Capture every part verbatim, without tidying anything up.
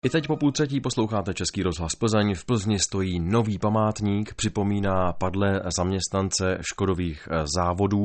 I teď po půl třetí posloucháte Český rozhlas Plzeň. V Plzni stojí nový památník, připomíná padlé zaměstnance Škodových závodů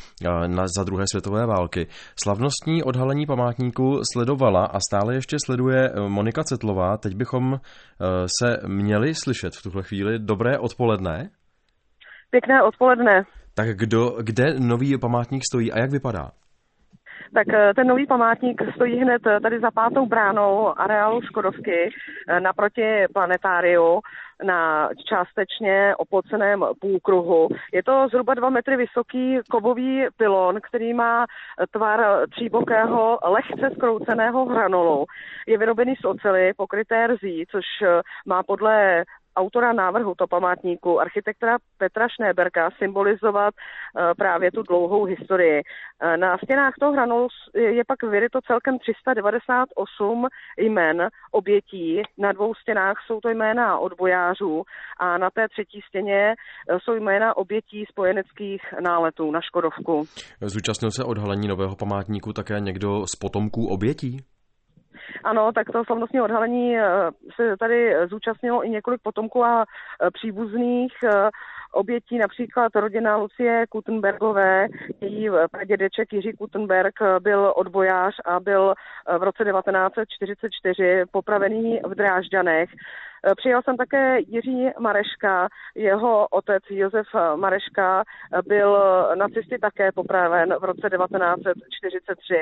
za druhé světové války. Slavnostní odhalení památníku sledovala a stále ještě sleduje Monika Cetlová. Teď bychom se měli slyšet v tuhle chvíli. Dobré odpoledne. Pěkné odpoledne. Tak kdo, kde nový památník stojí a jak vypadá? Tak ten nový památník stojí hned tady za pátou bránou areálu Škodovky naproti planetáriu na částečně oploceném půlkruhu. Je to zhruba dva metry vysoký kovový pylon, který má tvar tříbokého, lehce zkrouceného hranolu. Je vyrobený z oceli, pokryté rzí, což má podle autora návrhu to památníku, architekta Petra Schneeberga, symbolizovat právě tu dlouhou historii. Na stěnách toho hranolu je pak vyryto celkem tři sta devadesát osm jmen obětí. Na dvou stěnách jsou to jména odbojářů a na té třetí stěně jsou jména obětí spojeneckých náletů na Škodovku. Zúčastnil se odhalení nového památníku také někdo z potomků obětí? Ano, tak to slavnostní odhalení se tady zúčastnilo i několik potomků a příbuzných obětí, například rodina Lucie Kutenbergové, její pradědeček Jiří Kutenberg byl odbojář a byl v roce devatenáct set čtyřicet čtyři popravený v Drážďanech. Přijel jsem také Jiří Mareška, jeho otec Josef Mareška byl nacisty také popraven v roce devatenáct set čtyřicet tři.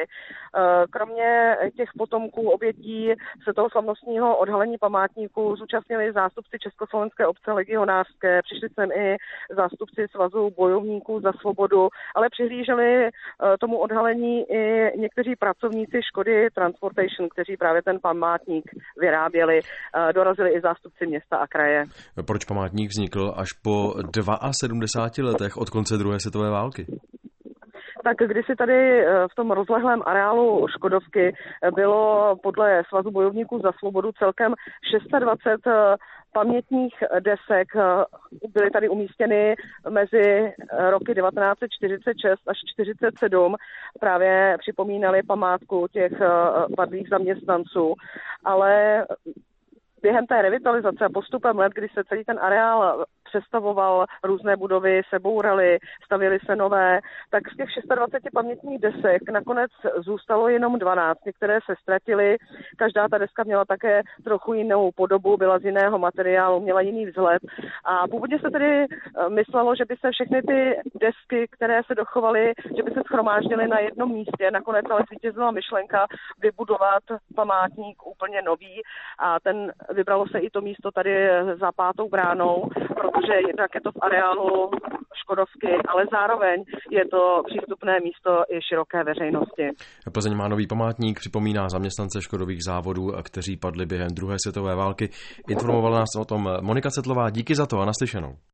Kromě těch potomků obětí se toho slavnostního odhalení památníku zúčastnili zástupci Československé obce legionářské, přišli sem i zástupci Svazu bojovníků za svobodu, ale přihlíželi tomu odhalení i někteří pracovníci Škody Transportation, kteří právě ten památník vyráběli, dorazili i zástupci města a kraje. Proč památník vznikl až po sedmdesáti dvou letech od konce druhé světové války? Tak kdysi tady v tom rozlehlém areálu Škodovky bylo podle Svazu bojovníků za svobodu celkem dvacet šest pamětních desek. Byly tady umístěny mezi roky devatenáct set čtyřicet šest až čtyřicet sedm. Právě připomínali památku těch padlých zaměstnanců, ale během té revitalizace a postupem let, kdy se celý ten areál přestavoval, různé budovy se bouraly, stavěly se nové, tak z těch dvacet šest pamětních desek nakonec zůstalo jenom dvanáct. Některé se ztratily, každá ta deska měla také trochu jinou podobu, byla z jiného materiálu, měla jiný vzhled. A původně se tedy myslelo, že by se všechny ty desky, které se dochovaly, že by se shromáždily na jednom místě. Nakonec ale zvítězila myšlenka vybudovat památník úplně nový a ten vybralo se i to místo tady za pátou bránou, protože jednak je to v areálu Škodovky, ale zároveň je to přístupné místo i široké veřejnosti. Plzeň má nový památník, připomíná zaměstnance Škodových závodů, kteří padli během druhé světové války. Informovala nás o tom Monika Cetlová. Díky za to a naslyšenou.